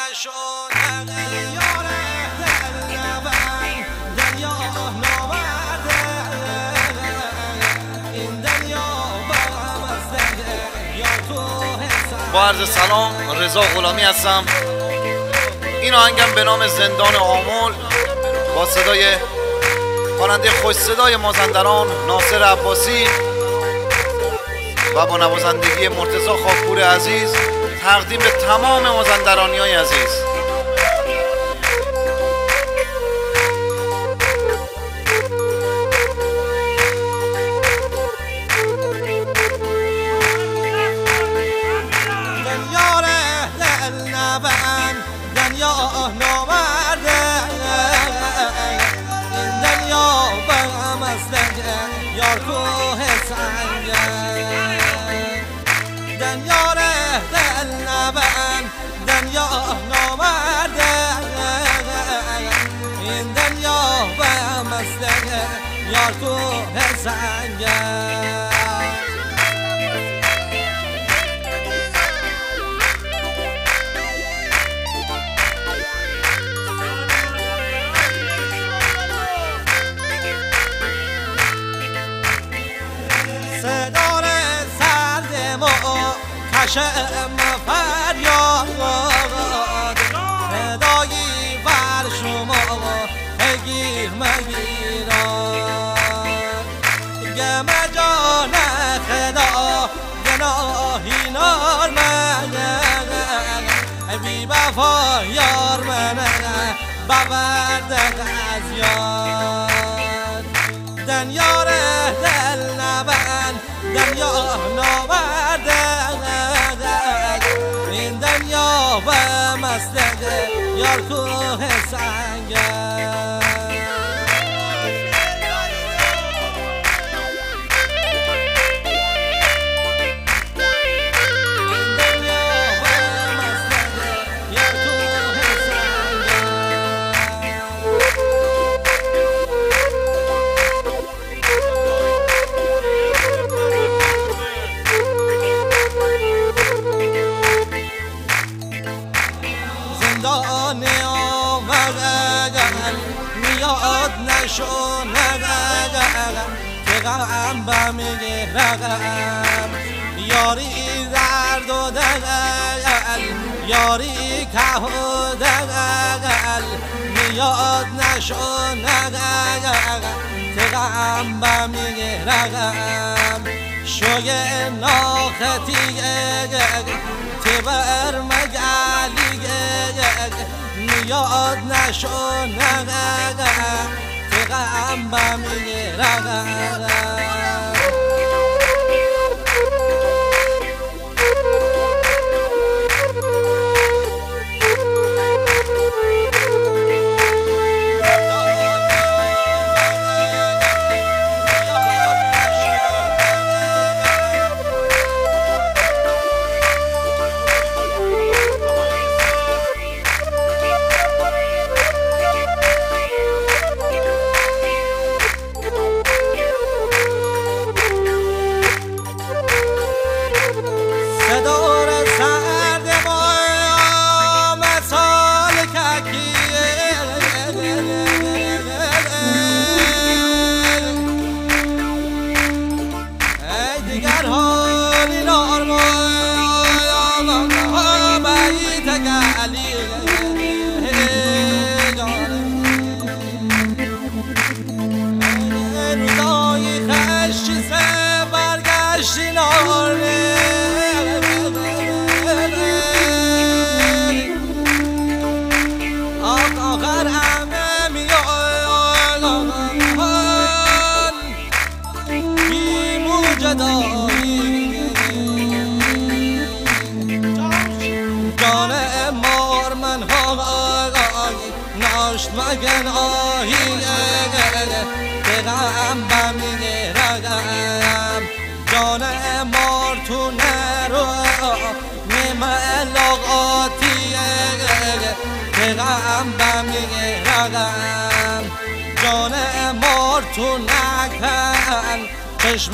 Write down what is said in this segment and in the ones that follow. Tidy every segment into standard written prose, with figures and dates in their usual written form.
نشد یار دل نبند دریا ناورده این دریا برم از یا تو حسن. با عرض سلام، رضا غلامی هستم. این آهنگم به نام زندان آمل با صدای خواننده خوش صدای مازندران ناصر عباسی و با نوازندگی مرتضی خاکپور عزیز تقدیم به تمام مازندرانیای عزیز. دنیا ناورده این دنیا برم از یار کوه سنگه دنیا دل نبند دنیا ناورده این دنیا برم از یار کوه سنگه. صدار سرد ما کشم فریاد صدایی بر شما گیر مگیران گم جان خدا گناهی نار من بی وفا یار من ببرد از یار دنیا دل نبند دنیا ناورده این دنیا و مسته یار کوه سنگه زندان آمدن میاد نشونگن که غم بمیگرم یاری درد و دل یاری که و دل میاد نشونگن که غم بمیگرم شوی ناختیه تبر مگالیه میاد نشونه که غم بمیگرم صدار سرد ما مثال ککیه ای دیگر حالی نارمان بیت گلی روزای خشی سه برگشتی ناره آخر همه میان بی موجدایی جان مار من ناشت مگن آهی که غم بمیگرم جان مار تو نرو ملاقاتیه که غم بمیگرم جان مار تو نکن چشم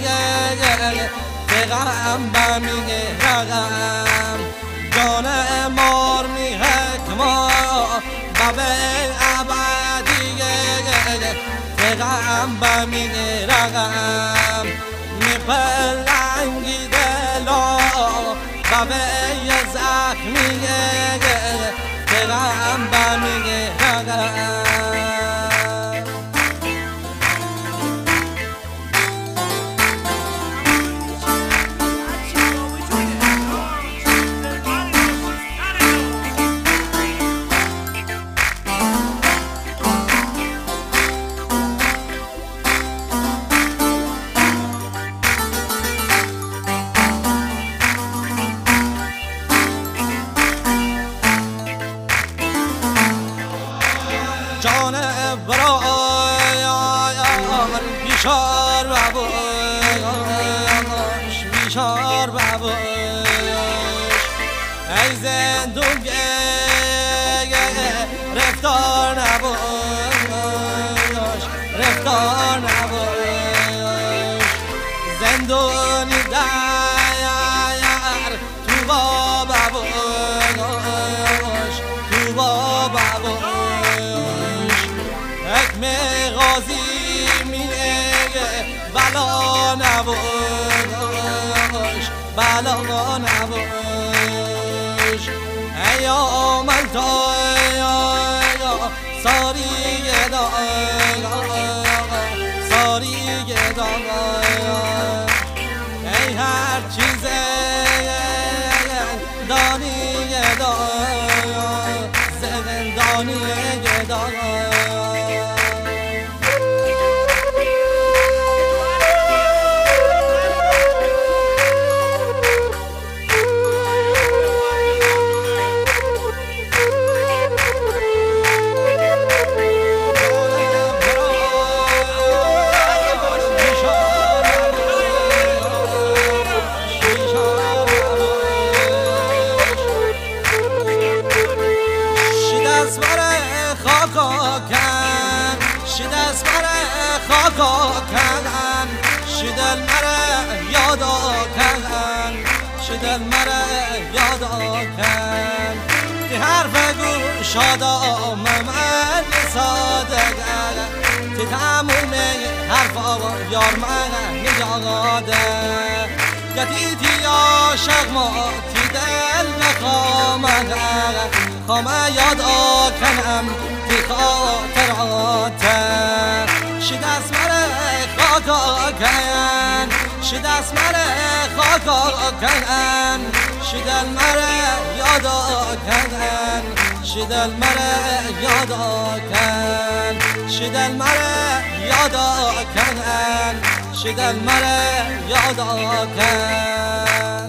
انتظاریه که غم بمیگرم جان دلم به میرم میپلنگی دلا و به یه زخمیه دلم به میرم جان برای بیشار بباش بیشار بباش ای زندون رفتار نباش رفتار نباش زندونی در تو با بباش تو با بباش حکم غازی میگه بلا نباش بلا نباش ای آمن تا ساری گدا ساری گدا ای هر چیز دانی گدا زندانی گدا شدست مرا خاکا کن شدل مرا یادا کن شدل مرا یادا کن تی حرف گوشادا من صادق تی تموم حرفا یار من نجاده گتی تی عاشق ما تی دل خامه یادا کنم تی خاطرات شدست مرا خاکا کن شدست مرا خاکا کن شدل مرا یادا کن شدل مرا یادا کن شدل مرا یادا کن شدل مرا یادا کن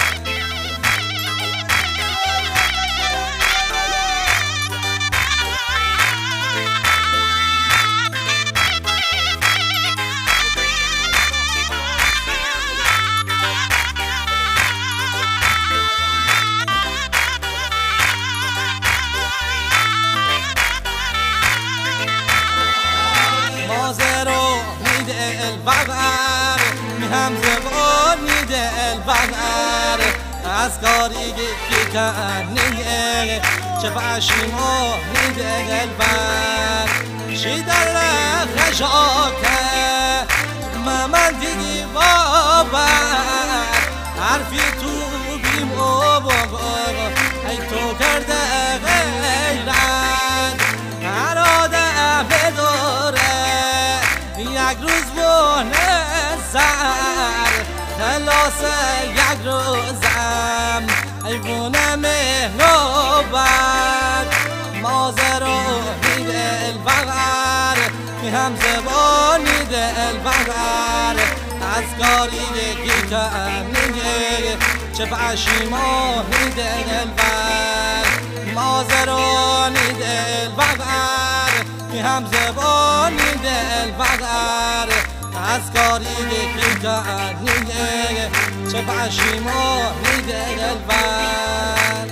البغر میهم زبانی دلبغر از کاری که کنیه چه پشیمانی دلبر شیدل خشاکه من دیگی بابر حرفی تو بیم و بابا ای تو کرده غیرت هر آدم بداره یک روز بونه سر خلاص یک روزم ایوونه مهنوبت مازرانی دلبغر میهم زبانی دلبغر از کاری که کنیه چه پشیمانی دلبر مازرانی دلبغر میهم زبانی دلبغر از کاری که کنیه چه پشیمانی دلبر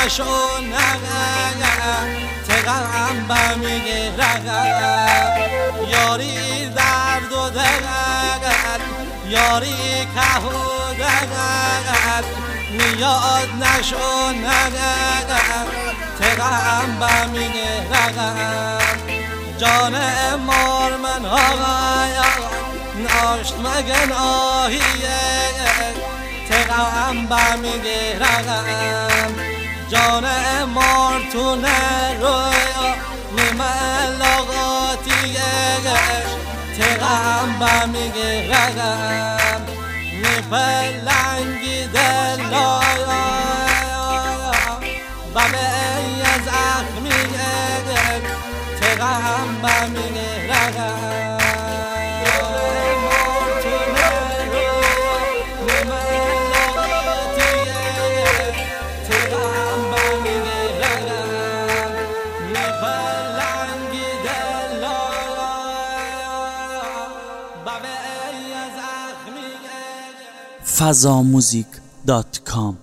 نشو نگم تقم بمیگه رگم یاری درد و دگم یاری که و دگم میاد نشو نگم تقم بمیگه رگم جان مار من آقایم ناشت مگن آهیه تقم بمیگه رگم جان مار تو نرویا نیمه لغاتیه تقم بمیگه رگم نیپلنگی دلایا ببه زخمیه تقم بمیگه رگم fazamuzik.com